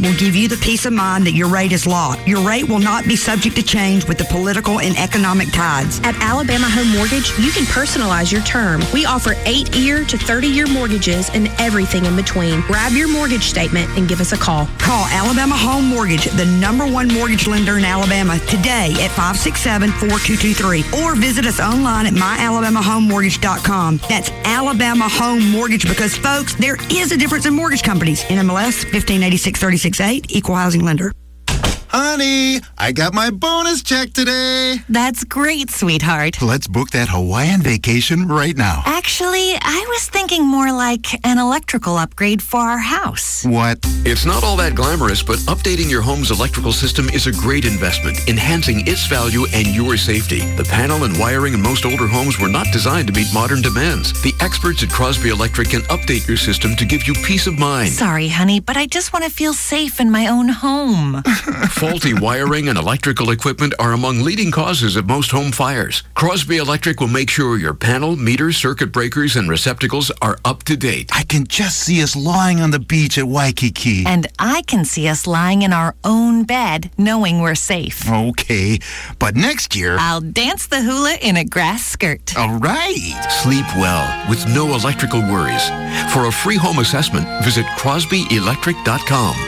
will give you the peace of mind that your rate is locked. Your rate will not be subject to change with the political and economic tides. At Alabama Home Mortgage, you can personalize your term. We offer eight-year to thirty-year mortgages and everything in between. Grab your mortgage statement and give us a call. Call Alabama Home Mortgage, the number one mortgage lender in Alabama, today at five six seven, four two two three or visit us online at my alabama home mortgage dot com. That's Alabama Home Mortgage because, folks, there is a difference in mortgage companies. N M L S fifteen eighty-six thirty-six eight, Equal Housing Lender. Honey, I got my bonus check today. That's great, sweetheart. Let's book that Hawaiian vacation right now. Actually, I was thinking more like an electrical upgrade for our house. What? It's not all that glamorous, but updating your home's electrical system is a great investment, enhancing its value and your safety. The panel and wiring in most older homes were not designed to meet modern demands. The experts at Crosby Electric can update your system to give you peace of mind. Sorry, honey, but I just want to feel safe in my own home. Faulty wiring and electrical equipment are among leading causes of most home fires. Crosby Electric will make sure your panel, meter, circuit breakers, and receptacles are up to date. I can just see us lying on the beach at Waikiki. And I can see us lying in our own bed, knowing we're safe. Okay, but next year... I'll dance the hula in a grass skirt. All right. Sleep well with no electrical worries. For a free home assessment, visit crosby electric dot com.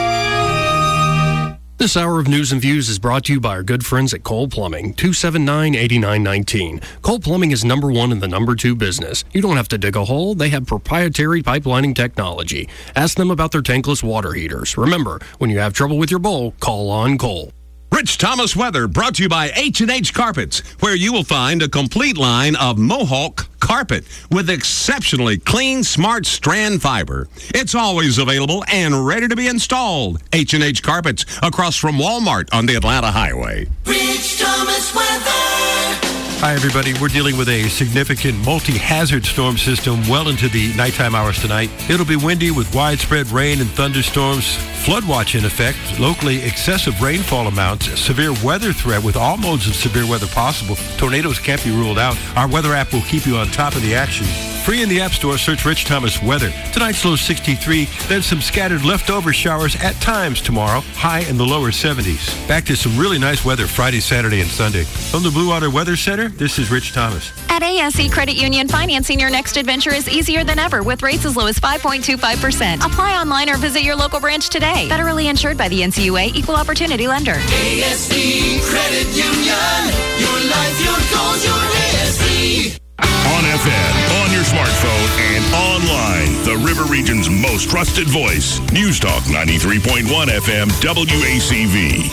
This hour of News and Views is brought to you by our good friends at Cole Plumbing, two seven nine, eight nine one nine. Cole Plumbing is number one in the number two business. You don't have to dig a hole. They have proprietary pipelining technology. Ask them about their tankless water heaters. Remember, when you have trouble with your bowl, call on Cole. Rich Thomas Weather, brought to you by H and H Carpets, where you will find a complete line of Mohawk carpet with exceptionally clean, smart strand fiber. It's always available and ready to be installed. H and H Carpets, across from Walmart on the Atlanta Highway. Rich Thomas Weather. Hi, everybody. We're dealing with a significant multi-hazard storm system well into the nighttime hours tonight. It'll be windy with widespread rain and thunderstorms, flood watch in effect, locally excessive rainfall amounts, severe weather threat with all modes of severe weather possible. Tornadoes can't be ruled out. Our weather app will keep you on top of the action. Free in the App Store, search Rich Thomas Weather. Tonight's low sixty-three, then some scattered leftover showers at times tomorrow, high in the lower seventies. Back to some really nice weather Friday, Saturday, and Sunday. From the Blue Water Weather Center, this is Rich Thomas. At A S E Credit Union, financing your next adventure is easier than ever with rates as low as five point two five percent. Apply online or visit your local branch today. Federally insured by the N C U A, Equal Opportunity Lender. A S E Credit Union. Your life, your goals, your A S E. On F M, on your smartphone, and online. The River Region's most trusted voice. News Talk ninety-three point one F M W A C V.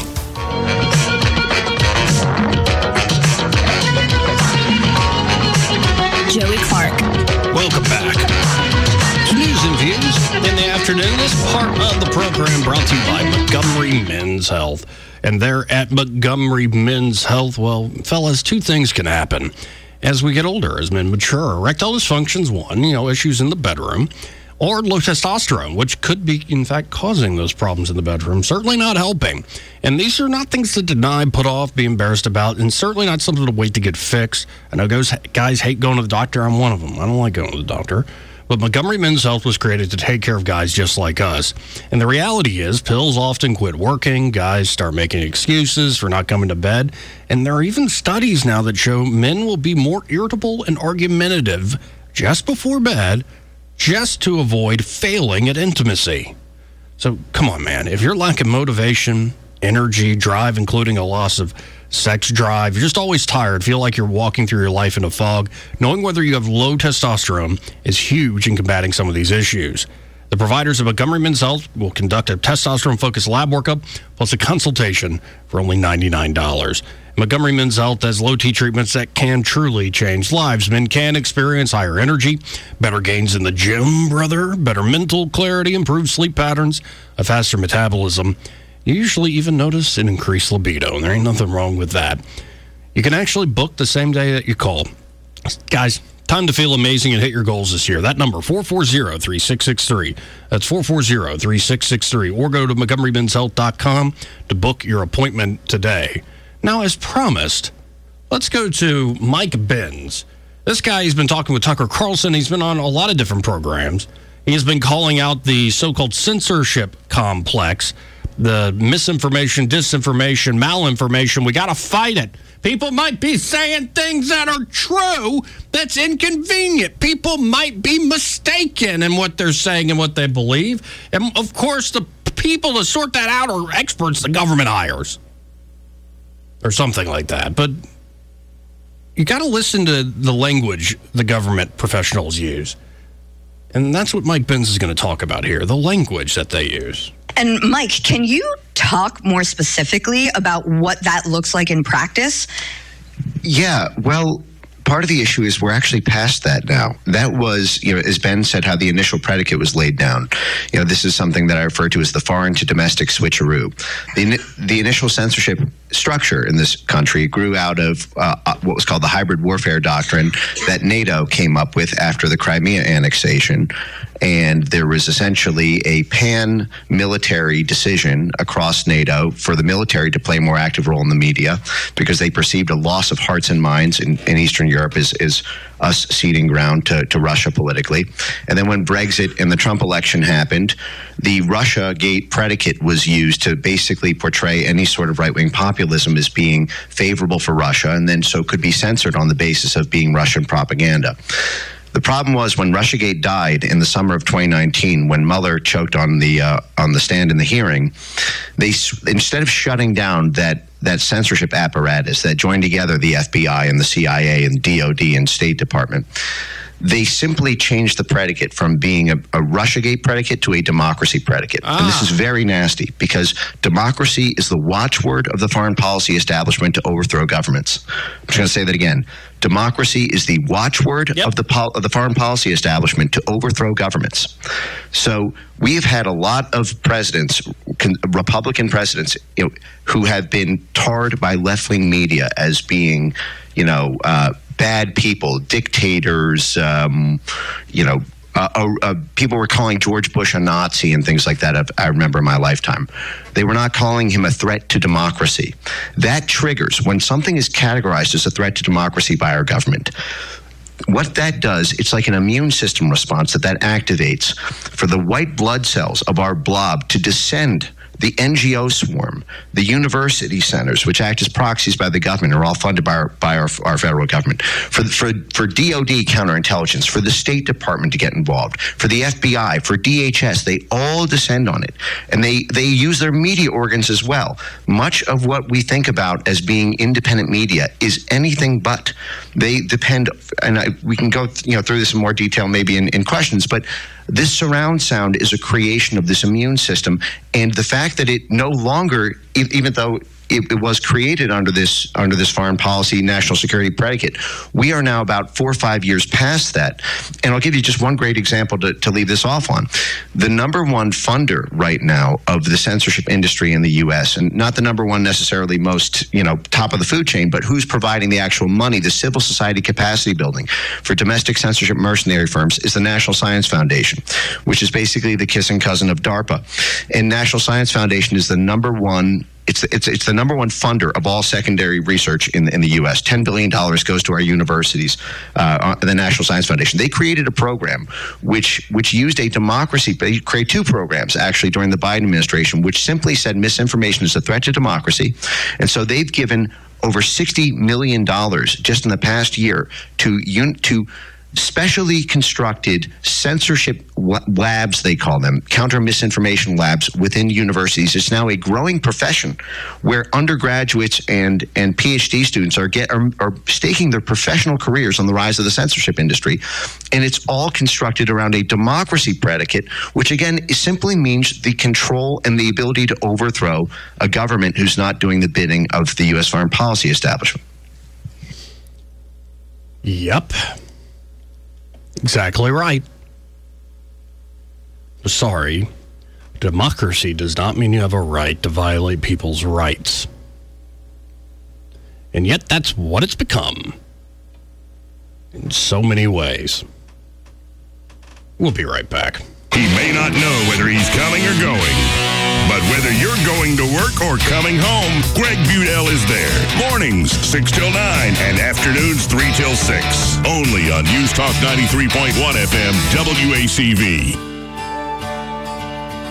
Joey Clark. Welcome back to News and Views in the afternoon. This part of the program brought to you by Montgomery Men's Health. And they're at Montgomery Men's Health. Well, fellas, two things can happen as we get older, as men mature. Erectile dysfunction's one, you know, issues in the bedroom, or low testosterone, which could be, in fact, causing those problems in the bedroom, certainly not helping. And these are not things to deny, put off, be embarrassed about, and certainly not something to wait to get fixed. I know guys, guys hate going to the doctor. I'm one of them. I don't like going to the doctor. But Montgomery Men's Health was created to take care of guys just like us. And the reality is, pills often quit working, guys start making excuses for not coming to bed, and there are even studies now that show men will be more irritable and argumentative just before bed just to avoid failing at intimacy. So, come on, man. If you're lacking motivation, energy, drive, including a loss of sex drive, you're just always tired, feel like you're walking through your life in a fog, knowing whether you have low testosterone is huge in combating some of these issues. The providers of Montgomery Men's Health will conduct a testosterone-focused lab workup plus a consultation for only ninety-nine dollars. Montgomery Men's Health has low-T treatments that can truly change lives. Men can experience higher energy, better gains in the gym, brother, better mental clarity, improved sleep patterns, a faster metabolism. You usually even notice an increased libido, and there ain't nothing wrong with that. You can actually book the same day that you call. Guys, time to feel amazing and hit your goals this year. That number, four four zero, three six six three. That's four four zero, three six six three. Or go to montgomery men's health dot com to book your appointment today. Now, as promised, let's go to Mike Benz. This guy, he's been talking with Tucker Carlson. He's been on a lot of different programs. He's been calling out the so-called censorship complex, the misinformation, disinformation, malinformation. We got to fight it. People might be saying things that are true that's inconvenient. People might be mistaken in what they're saying and what they believe. And, of course, the people to sort that out are experts the government hires or something like that. But you got to listen to the language the government professionals use. And that's what Mike Benz is going to talk about here, the language that they use. And Mike, can you talk more specifically about what that looks like in practice? Yeah, well, part of the issue is we're actually past that now. That was, you know, as Ben said, how the initial predicate was laid down. You know, this is something that I refer to as the foreign to domestic switcheroo. The, the initial censorship structure in this country grew out of uh, what was called the hybrid warfare doctrine that NATO came up with after the Crimea annexation. And there was essentially a pan-military decision across NATO for the military to play a more active role in the media because they perceived a loss of hearts and minds in, in Eastern Europe as, as us ceding ground to, to Russia politically. And then when Brexit and the Trump election happened, the Russiagate predicate was used to basically portray any sort of right-wing populism as being favorable for Russia, and then so could be censored on the basis of being Russian propaganda. The problem was when Russiagate died in the summer of twenty nineteen, when Mueller choked on the uh, on the stand in the hearing, they instead of shutting down that that censorship apparatus that joined together the F B I and the C I A and D O D and State Department, they simply changed the predicate from being a, a Russiagate predicate to a democracy predicate. Ah. And this is very nasty because democracy is the watchword of the foreign policy establishment to overthrow governments. I'm just going to say that again. Democracy is the watchword yep. of the pol- of the foreign policy establishment to overthrow governments. So we have had a lot of presidents, con- Republican presidents, you know, who have been tarred by left-wing media as being, you know, uh, bad people, dictators, um, you know, uh, uh, uh, people were calling George Bush a Nazi and things like that. I've, I remember in my lifetime. They were not calling him a threat to democracy. That triggers when something is categorized as a threat to democracy by our government. What that does, it's like an immune system response that that activates for the white blood cells of our blob to descend. The N G O swarm, the university centers, which act as proxies by the government, are all funded by our, by our, our federal government. For, for, for D O D counterintelligence, for the State Department to get involved, for the F B I, for D H S, they all descend on it. And they, they use their media organs as well. Much of what we think about as being independent media is anything but. They depend, and I, we can go you know, through this in more detail maybe in, in questions, but this surround sound is a creation of this immune system, and the fact that it no longer, even though it, it was created under this under this foreign policy, national security predicate, we are now about four or five years past that. And I'll give you just one great example to, to leave this off on. The number one funder right now of the censorship industry in the U S, and not the number one necessarily most, you know, top of the food chain, but who's providing the actual money, the civil society capacity building for domestic censorship mercenary firms, is the National Science Foundation, which is basically the kissing cousin of DARPA. And National Science Foundation is the number one It's it's it's the number one funder of all secondary research in in the U S. ten billion dollars goes to our universities, uh, the National Science Foundation. They created a program which which used a democracy. They created two programs actually during the Biden administration, which simply said misinformation is a threat to democracy, and so they've given over sixty million dollars just in the past year to un- to. specially constructed censorship labs, they call them, counter misinformation labs within universities. It's now a growing profession where undergraduates and, and PhD students are, get, are, are staking their professional careers on the rise of the censorship industry. And it's all constructed around a democracy predicate, which again simply means the control and the ability to overthrow a government who's not doing the bidding of the U S foreign policy establishment. Yep. Exactly right. Sorry. Democracy does not mean you have a right to violate people's rights. And yet that's what it's become. In so many ways. We'll be right back. He may not know whether he's coming or going, but whether you're going to work or coming home, Greg Budell is there. Mornings, six till nine, and afternoons, three till six. Only on News Talk ninety-three point one F M, W A C V.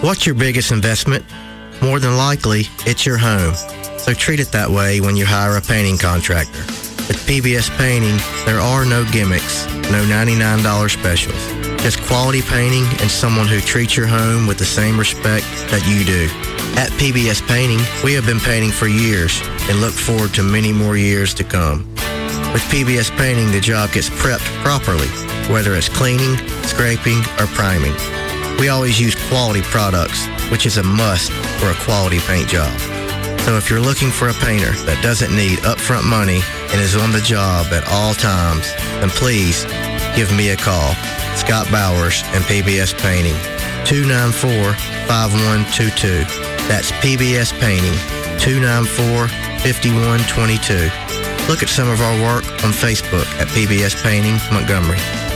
What's your biggest investment? More than likely, it's your home. So treat it that way when you hire a painting contractor. With P B S Painting, there are no gimmicks, no ninety-nine dollars specials. Just quality painting and someone who treats your home with the same respect that you do. At P B S Painting, we have been painting for years and look forward to many more years to come. With P B S Painting, the job gets prepped properly, whether it's cleaning, scraping, or priming. We always use quality products, which is a must for a quality paint job. So if you're looking for a painter that doesn't need upfront money and is on the job at all times, then please give me a call. Scott Bowers and P B S Painting, two nine four, five one two two. That's P B S Painting, two nine four, five one two two. Look at some of our work on Facebook at P B S Painting Montgomery.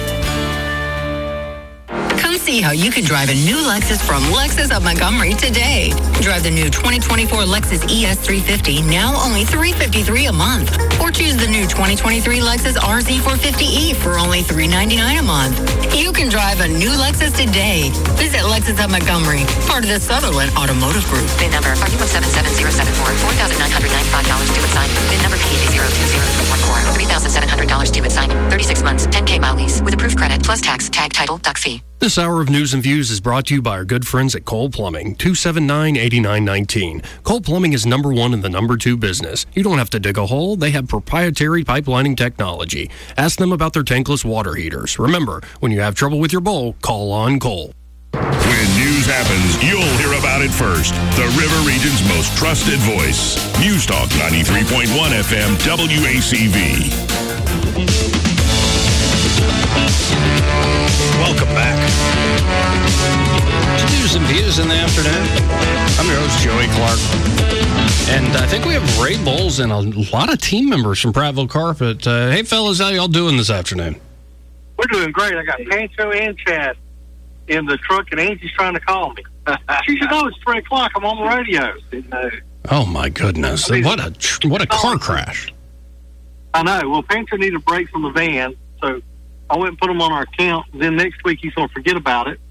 See how you can drive a new Lexus from Lexus of Montgomery today. Drive the new twenty twenty-four Lexus E S three fifty, now only three hundred fifty-three dollars a month. Or choose the new twenty twenty-three Lexus R Z four fifty E for only three hundred ninety-nine dollars a month. You can drive a new Lexus today. Visit Lexus of Montgomery, part of the Sutherland Automotive Group. VIN number R U one seven seven zero seven four, four thousand nine hundred ninety-five dollars due at signing. VIN number P K zero two zero three one four, three thousand seven hundred dollars due at signing. thirty-six months, ten K mile lease with approved credit plus tax, tag, title, doc fee. This hour of News and Views is brought to you by our good friends at Cole Plumbing, two seven nine, eight nine one nine. Cole Plumbing is number one in the number two business. You don't have to dig a hole. They have proprietary pipelining technology. Ask them about their tankless water heaters. Remember, when you have trouble with your bowl, call on Cole. When news happens, you'll hear about it first. The River Region's most trusted voice. News Talk ninety-three point one F M W A C V. Welcome back to News and Views in the afternoon. I'm your host, Joey Clark. And I think we have Ray Bowles and a lot of team members from Prattville Carpet. Uh, hey, fellas, how y'all doing this afternoon? We're doing great. I got Pancho and Chad in the truck, and Angie's trying to call me. She said, oh, it's three o'clock. I'm on the radio. Didn't know. Oh, my goodness. I mean, what a what a car crash. I know. Well, Pancho needed a break from the van, so I went and put him on our account. Then next week he's going to forget about it.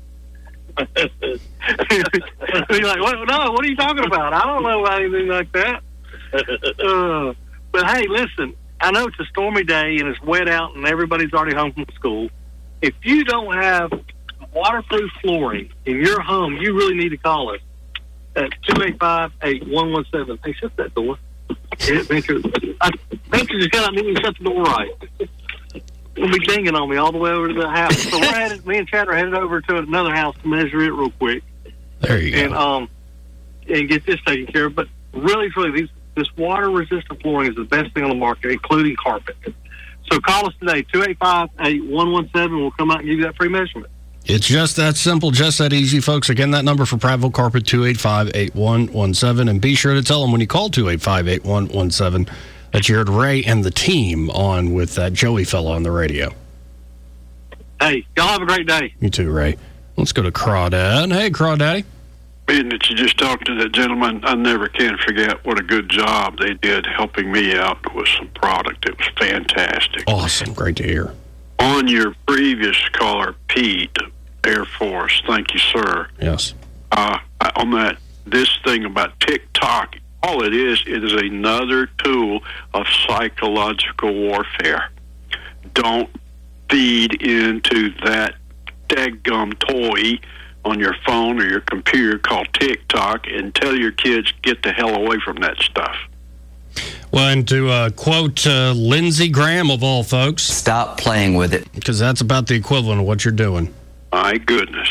He's like, what, no, what are you talking about? I don't know about anything like that. Uh, but, hey, listen, I know it's a stormy day and it's wet out and everybody's already home from school. If you don't have waterproof flooring in your home, you really need to call us at two eight five, eight one one seven. Hey, shut that door. Venture just got out and didn't shut the door right. It'll be dinging on me all the way over to the house. So we're headed, me and Chad are headed over to another house to measure it real quick. There you and, go. Um, and get this taken care of. But really, really, these, this water-resistant flooring is the best thing on the market, including carpet. So call us today, two eight five, eight one one seven. We'll come out and give you that free measurement. It's just that simple, just that easy, folks. Again, that number for Prattville Carpet, two eight five, eight one one seven. And be sure to tell them when you call two eight five, eight one one seven that you heard Ray and the team on with that Joey fellow on the radio. Hey, y'all have a great day. You too, Ray. Let's go to Crawdad. Hey, Crawdaddy. Being that you just talked to that gentleman, I never can forget what a good job they did helping me out with some product. It was fantastic. Awesome. Great to hear. On your previous caller, Pete, Air Force, thank you, sir. Yes. Uh, on that, this thing about TikTok, all it is, it is another tool of psychological warfare. Don't feed into that daggum toy on your phone or your computer called TikTok and tell your kids, get the hell away from that stuff. Well, and to uh, quote uh, Lindsey Graham, of all folks, stop playing with it. Because that's about the equivalent of what you're doing. My goodness.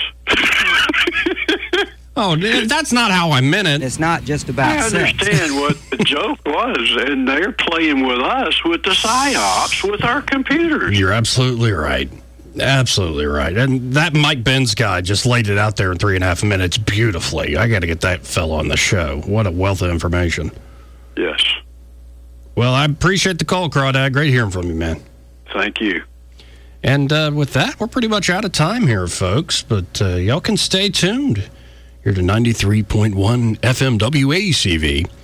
Oh, that's not how I meant it. It's not just about I sex. understand what the joke was, and they're playing with us with the psyops with our computers. You're absolutely right. Absolutely right. And that Mike Benz guy just laid it out there in three and a half minutes beautifully. I got to get that fellow on the show. What a wealth of information. Yes. Well, I appreciate the call, Crawdad. Great hearing from you, man. Thank you. And uh, with that, we're pretty much out of time here, folks. But uh, y'all can stay tuned here to ninety-three point one F M W A C V.